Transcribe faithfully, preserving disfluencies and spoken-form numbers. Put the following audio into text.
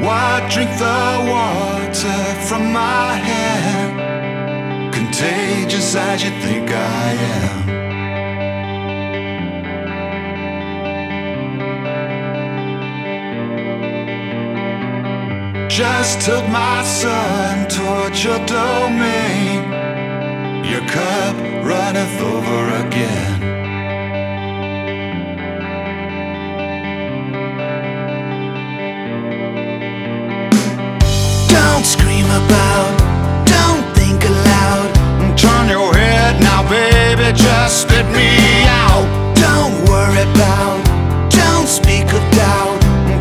Why drink the water from my hand? Contagious as you think I am. Just took my son towards your domain. Your cup runneth over again. Don't scream about, don't think aloud. Turn your head now, baby, just spit